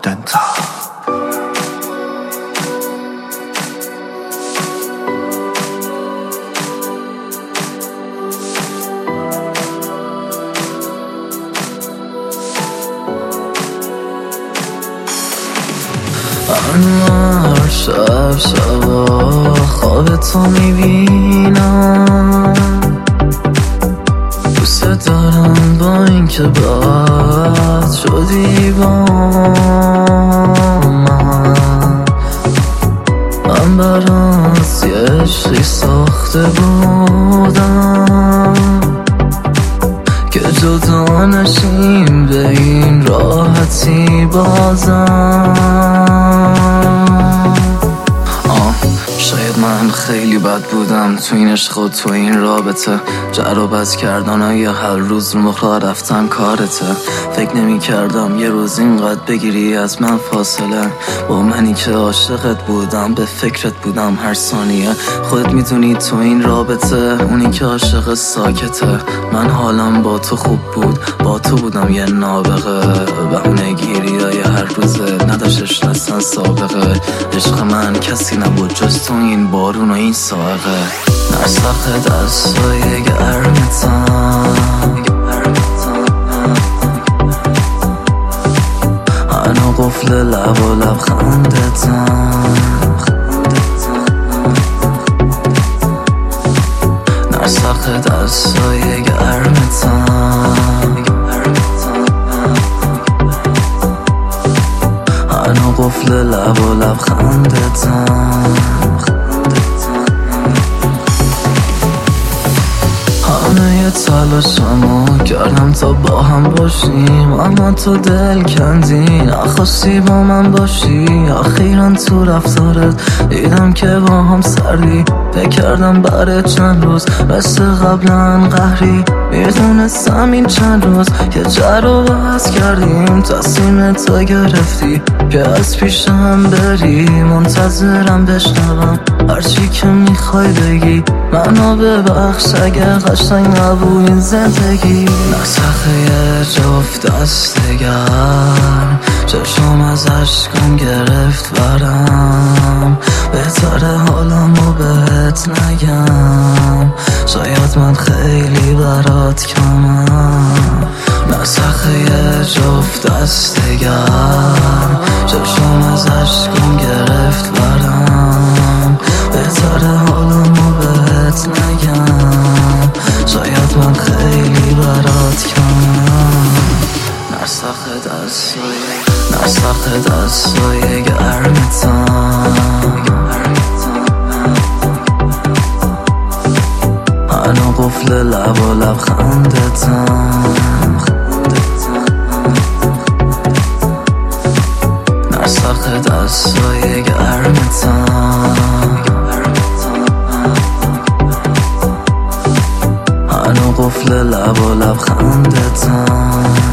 دنتا هر شب شبا خواب تو میبینم، دوست دارم با این که بد شدی با من برات یه عشقی ساخته بودم که جدا نشیم به این راحتی بازم. شاید من خیلی بد بودم تو این عشق و تو این رابطه، جر و بس کردن یه هر روز رو مخلا رفتن کارته. فکر نمی کردم یه روز اینقدر بگیری از من فاصله، با منی که عاشقت بودم به فکرت بودم هر ثانیه. خودت میدونی تو این رابطه اونی که عاشق ساکته. من حالم با تو خوب بود، با تو بودم یه نابغه، بهونه گیری های هر روزه نداشتش اصلا سابقه. عشق من کسی نبود جز تو این بارون و این ساقه. نرسخ دستای گرمتم، هنو قفل لب و لبخندتم. نرسخ دستای گرمتم، هنو قفل لب و لبخندتم. همه تلاشمو کردم تا با هم باشیم، اما تو دل کندی نخواستی با من باشی. اخیراً تو رفتارت دیدم که با هم سردی، فکر کردم برای چند روز مثل قبلا قهری. میدونستم این چند روز که جر و بحث کردیم، تصمیم تو گرفتی که از پیشم بری. منتظرم بشنوم هرچی که میخوای بگی، منو ببخش اگه قشنگ نبود این زندگی. نسخ یه جفت دستگر، چشم از عشقم گرفت برم. بهتره حالمو بهت نگم، شاید من خیلی برات کمم. نسخ یه جفت دستگر، چشم از عشقم گرفت برم. بهتره حالمو بهت نگم، شاید من خیلی برات کمم. نرسخ دستای گرمتم، هنو قفل لب و لبخندتم. نرسخ دستای گرمتم، هنو قفل لب و لبخندتم.